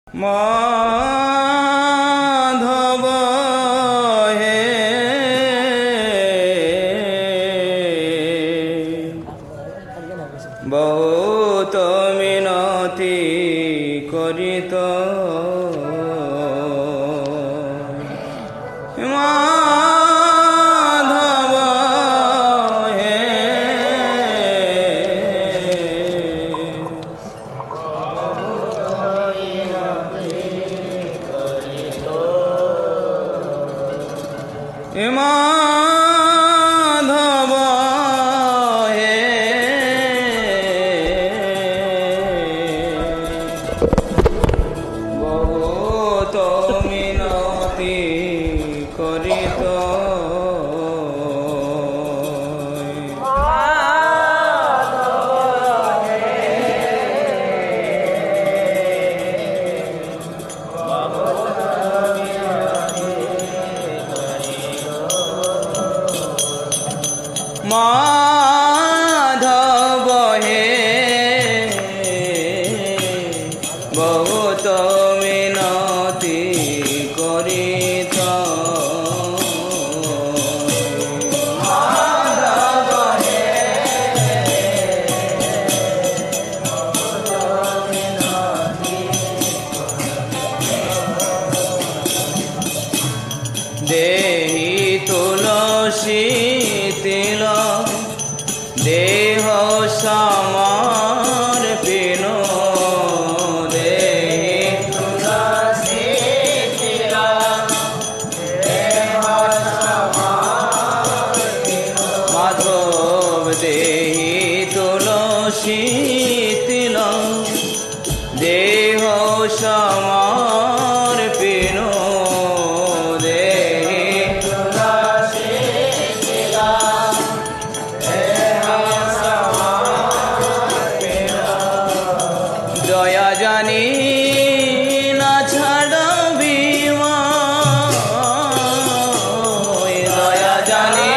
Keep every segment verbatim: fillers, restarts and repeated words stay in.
মাধব হে বহুত মিনতি করিত মাধব হে মাধব হে বহুত মিনতি করিত মাধব হে বহুত মিনতি করিত মাধব হে দেহি তুলসী তিল দেহ সমর্পিণ দেহি তুলসী তিল দেহ সমর্পিণ মাধব দেহি তুলসী তিল দেহ সমর্পিণ দয়া জানি না ছাড়বি দয়া জানি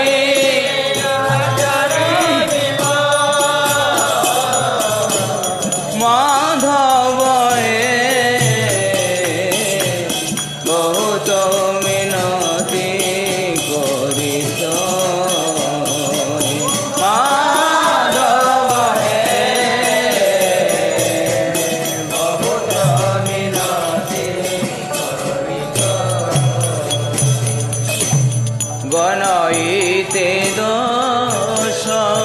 মাধব হে বহুত মিনতি করিত মাধব হে গণইতে দোষ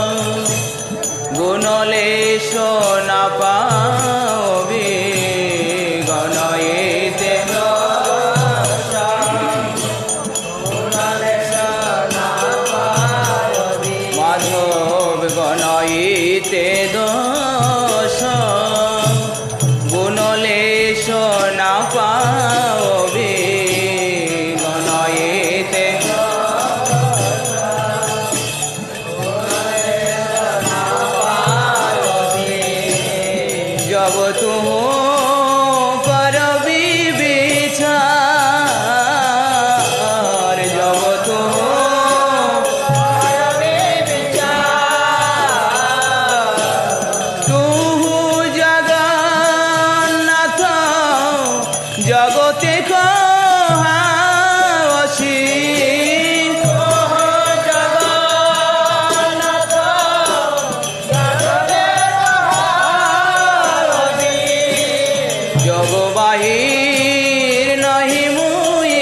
গুণলেশ না পাবি গণইতে দোষ গুণলেশ না পাবি মাধব গণইতে দোষ গুণলেশ না পাবি গণইতে जब तुम करबी विचार जब तुम करबी विचार तू जगन्नाथ जगते कहावसी জগবাহির নহি মুই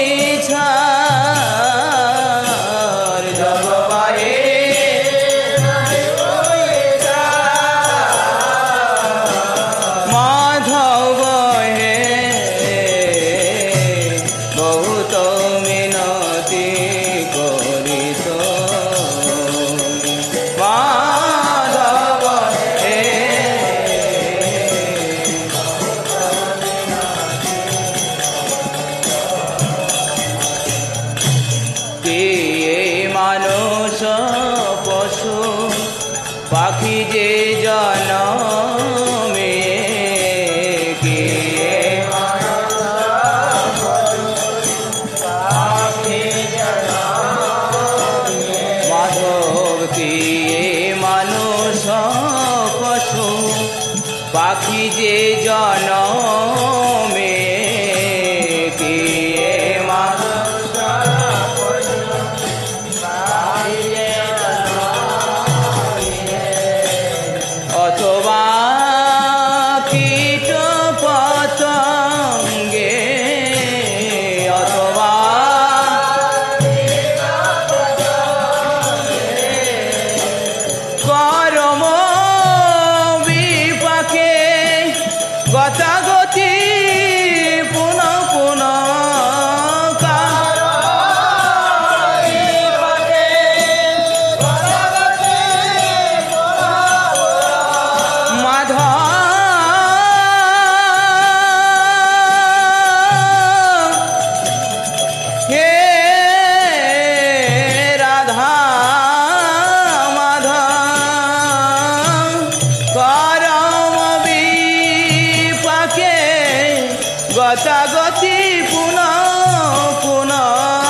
ছার জগবাহির নহি মুই ছার মাধব হে বহুত মিনতি করিত মাধব হে গতাগতি পুনঃ পুনঃ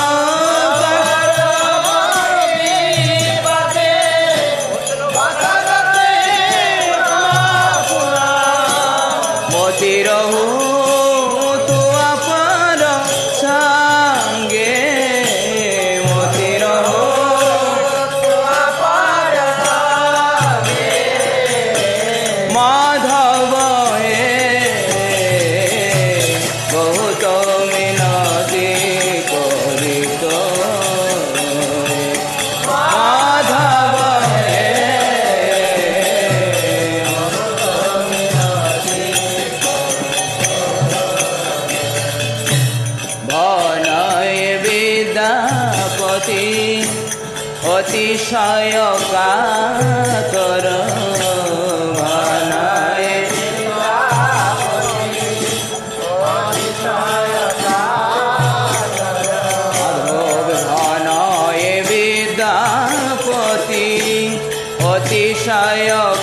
মতি রহু তু আপর সঙ্গে মতি রহু মাধব হে বহুত মিনতি করিত মাধব হে ভনয় বিদ্যাপতি অতিশয় কাতর ভনয় ভনয় বিদ্যাপতি অতিশয়